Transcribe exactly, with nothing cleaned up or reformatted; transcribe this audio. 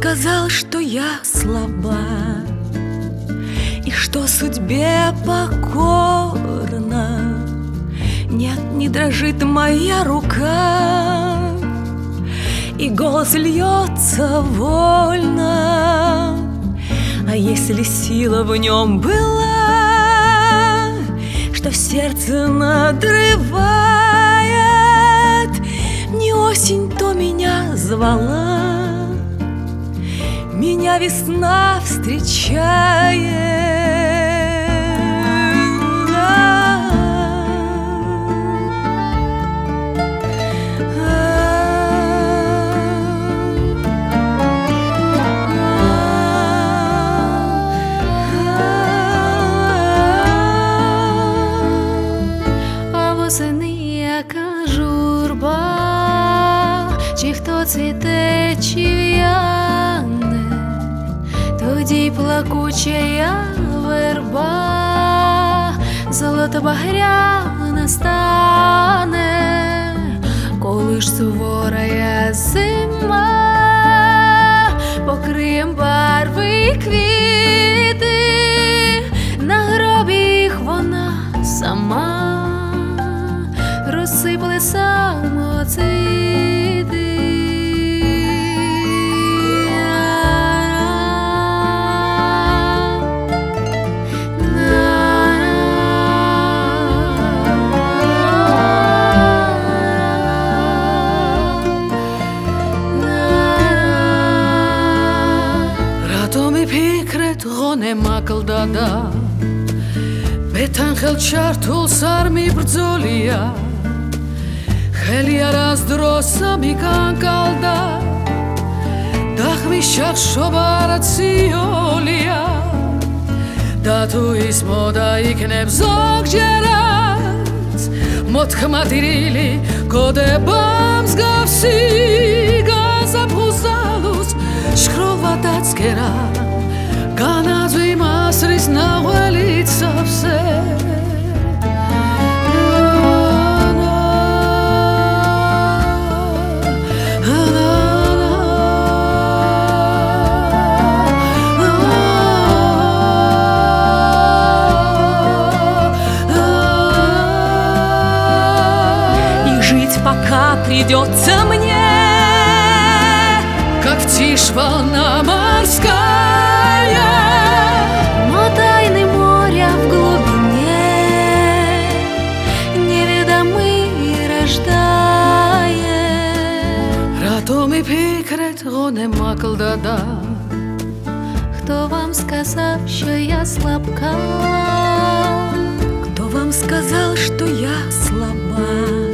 сказал, что я слаба и что судьбе покорна? Нет, не дрожит моя рука, и голос льется вольно. А если сила в нем была, что в сердце надрывает, не осень, то меня звала, меня весна встречает. Журба, чи хто цвіте, чи в'яне, тоді плакучая верба золото багряна стане, коли ж суворая зима покриєм барви й квіти, на гробі їх вона сама розсипали самоцвіти. Ռատոմի փիքրետ ղոնեմ ակլդադա Բեթանխել չարթուլ սարմի բրձոլիա Խելի արազ դրոսա մի կանկալդա Դախմի շատ շոբարացի օլիա Դատու իս մոդա իքնեմ զոգ ջերած Մոտ խմատիրիլի կոդե բամ զգավսի Գազապ հուզալուց շքրովատած կերա Կանածուի մասրիս նաղվելից սավսե Пока придется мне, как в тишь волна морская, но тайны моря в глубине неведомый рождает. Ратоми пикрет гонем аклдада. Кто вам сказал, что я слабка? Кто вам сказал, что я слаба?